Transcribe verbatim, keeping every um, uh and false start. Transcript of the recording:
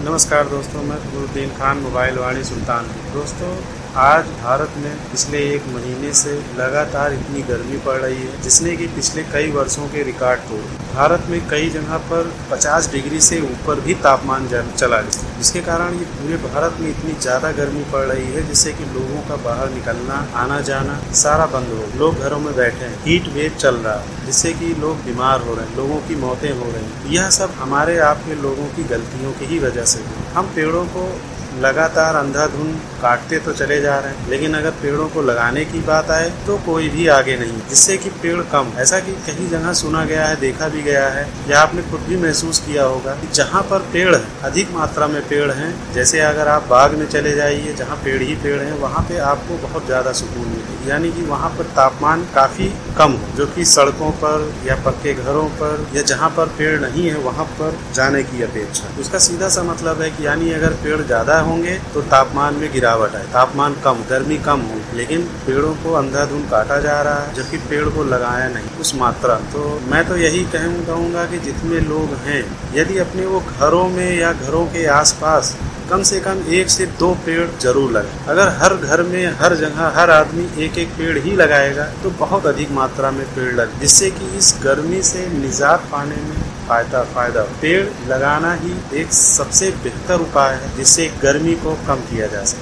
नमस्कार दोस्तों, मैं फखरुद्दीन खान, मोबाइल वाणी सुल्तानपुर। दोस्तों, आज भारत में पिछले एक महीने से लगातार इतनी गर्मी पड़ रही है जिसने कि पिछले कई वर्षों के रिकॉर्ड तोड़े। भारत में कई जगह पर पचास डिग्री से ऊपर भी तापमान चला गया, जिसके कारण ये पूरे भारत में इतनी ज़्यादा गर्मी पड़ रही है जिससे कि लोगों का बाहर निकलना, आना जाना सारा बंद हो। लोग घरों में बैठे हैं, हीट वेव चल रहा है जिससे कि लोग बीमार हो रहे हैं, लोगों की मौतें हो रही हैं। यह सब हमारे आपके लोगों की गलतियों की ही वजह से है। हम पेड़ों को लगातार अंधाधुंध काटते तो चले जा रहे हैं, लेकिन अगर पेड़ों को लगाने की बात आए तो कोई भी आगे नहीं, जिससे कि पेड़ कम। ऐसा कि कई जगह सुना गया है, देखा भी गया है, या आपने खुद भी महसूस किया होगा कि जहाँ पर पेड़ है, अधिक मात्रा में पेड़ हैं, जैसे अगर आप बाग में चले जाइए जहाँ पेड़ ही पेड़ हैं, वहाँ पे आपको बहुत ज़्यादा सुकून मिलेगा। यानी कि वहाँ पर तापमान काफ़ी कम हो, जो कि सड़कों पर या पक्के घरों पर या जहाँ पर पेड़ नहीं है वहाँ पर जाने की अपेक्षा। उसका सीधा सा मतलब है कि यानी अगर पेड़ ज़्यादा होंगे तो तापमान में गिरावट आए, तापमान कम, गर्मी कम हो। लेकिन पेड़ों को अंधाधुंध काटा जा रहा है, जबकि पेड़ को लगाया नहीं उस मात्रा। तो मैं तो यही कहूँगा कि जितने लोग हैं, यदि अपने वो घरों में या घरों के आसपास कम से कम एक से दो पेड़ जरूर लगाए। अगर हर घर में, हर जगह, हर आदमी एक एक पेड़ ही लगाएगा तो बहुत अधिक मात्रा में पेड़ लगे, जिससे कि इस गर्मी से निजात पाने में फायदा फायदा पेड़ लगाना ही एक सबसे बेहतर उपाय है जिससे गर्मी को कम किया जा सके।